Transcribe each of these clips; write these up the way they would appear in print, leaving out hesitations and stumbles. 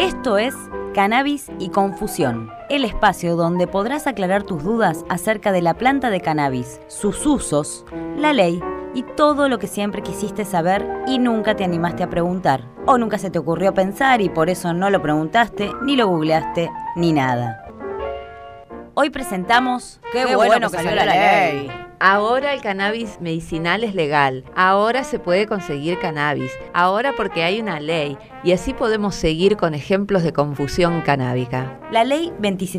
Esto es Cannabis y Confusión, el espacio donde podrás aclarar tus dudas acerca de la planta de cannabis, sus usos, la ley y todo lo que siempre quisiste saber y nunca te animaste a preguntar. O nunca se te ocurrió pensar y por eso no lo preguntaste, ni lo googleaste, ni nada. Hoy presentamos ¡Qué bueno que salió la ley! Ahora el cannabis medicinal es legal, ahora se puede conseguir cannabis, ahora porque hay una ley, y así podemos seguir con ejemplos de confusión canábica. La Ley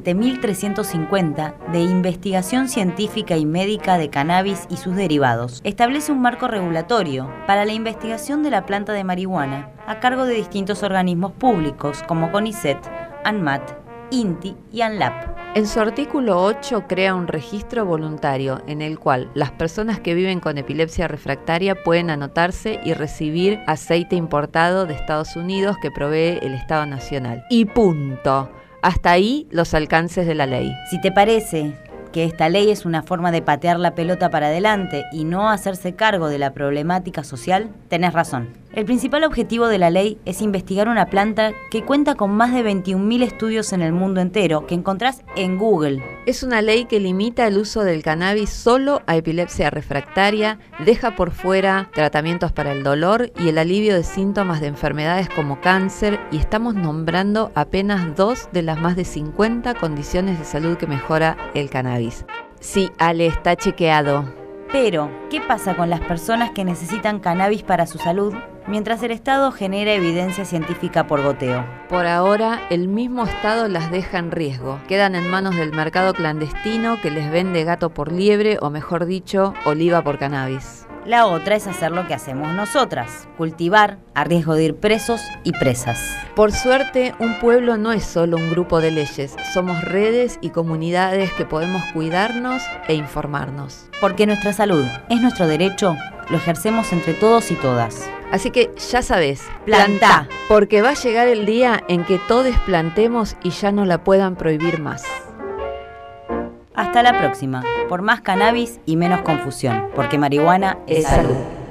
27.350 de Investigación Científica y Médica de Cannabis y sus derivados establece un marco regulatorio para la investigación de la planta de marihuana a cargo de distintos organismos públicos como CONICET, ANMAT, INTI y ANLAP. En su artículo 8 crea un registro voluntario en el cual las personas que viven con epilepsia refractaria pueden anotarse y recibir aceite importado de Estados Unidos que provee el Estado Nacional. Y punto. Hasta ahí los alcances de la ley. Si te parece que esta ley es una forma de patear la pelota para adelante y no hacerse cargo de la problemática social, tenés razón. El principal objetivo de la ley es investigar una planta que cuenta con más de 21.000 estudios en el mundo entero que encontrás en Google. Es una ley que limita el uso del cannabis solo a epilepsia refractaria, deja por fuera tratamientos para el dolor y el alivio de síntomas de enfermedades como cáncer, y estamos nombrando apenas 2 de las más de 50 condiciones de salud que mejora el cannabis. Sí, Ale, está chequeado. Pero, ¿qué pasa con las personas que necesitan cannabis para su salud mientras el Estado genera evidencia científica por goteo? Por ahora, el mismo Estado las deja en riesgo. Quedan en manos del mercado clandestino que les vende gato por liebre, o mejor dicho, oliva por cannabis. La otra es hacer lo que hacemos nosotras, cultivar a riesgo de ir presos y presas. Por suerte, un pueblo no es solo un grupo de leyes, somos redes y comunidades que podemos cuidarnos e informarnos. Porque nuestra salud es nuestro derecho, lo ejercemos entre todos y todas. Así que ya sabés, plantá, porque va a llegar el día en que todos plantemos y ya no la puedan prohibir más. Hasta la próxima, por más cannabis y menos confusión, porque marihuana es salud.